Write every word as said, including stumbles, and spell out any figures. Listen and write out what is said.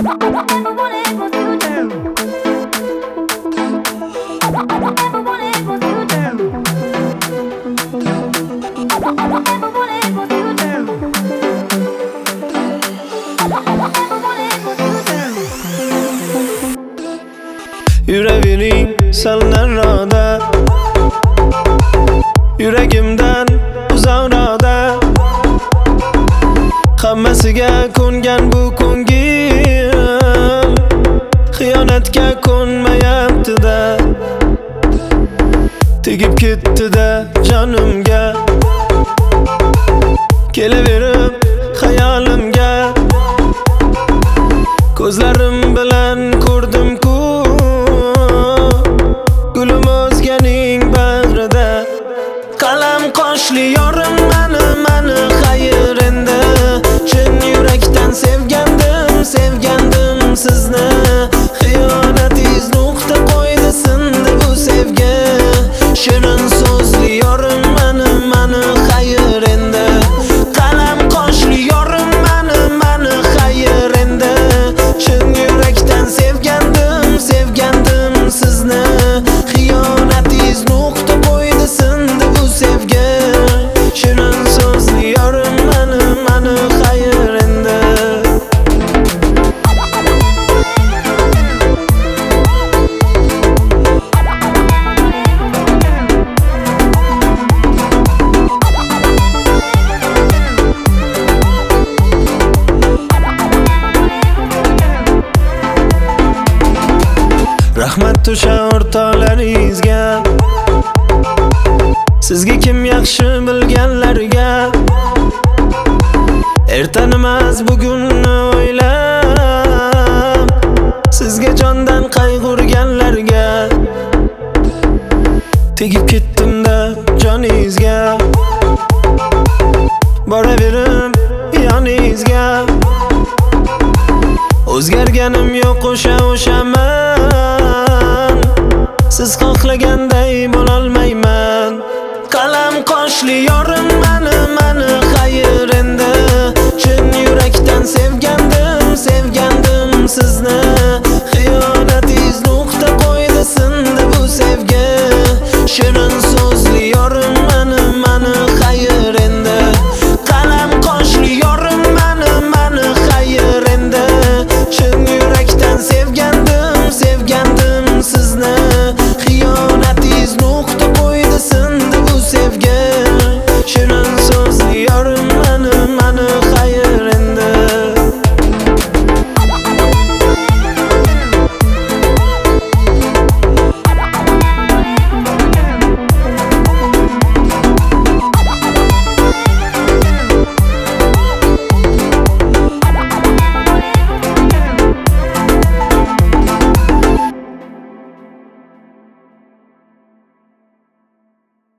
Yüreğinin sallan rada, yüreğimden uzağrada. Hammasiga ko'ngan bu ko'ngil xiyonatga ko'nmayapti-da. Tegib ketdi-da jonimga, kelaverib xayolimga. Ko'zlarim bilan ko'rdim-ku, gulim o'zganing bag'rida. Qalam qoshli yorim mani, mani xayr endi. Chin yurakdan sevgandim, sevgandim sizni. Xiyonatingiz nuqta qo'ydi, sindi bu sevgi. Shirin so'zli yorim mani, mani xayr endi. Qalam qoshli yorim mani, mani xayr endi. Chin yurakdan sevgandim, sevgandim sizni. Xiyonatingiz nuqta qo'ydi, sindi bu sevgi. Shirin so'zli yorim mani, mani xayr endi. Rahmat o'sha o'rtoqlaringizga, sizga kim yaxshi bilganlarga. Ertanimas bugunni o'ylab, sizga jondan qayg'urganlarga. Tegib ketdim-da joningizga, boraverim yoningizga. O'zgarganim yo'q, o'sha o'shaman. Siz xohlaganday bo'lolmayman. Qalam qoshli yorim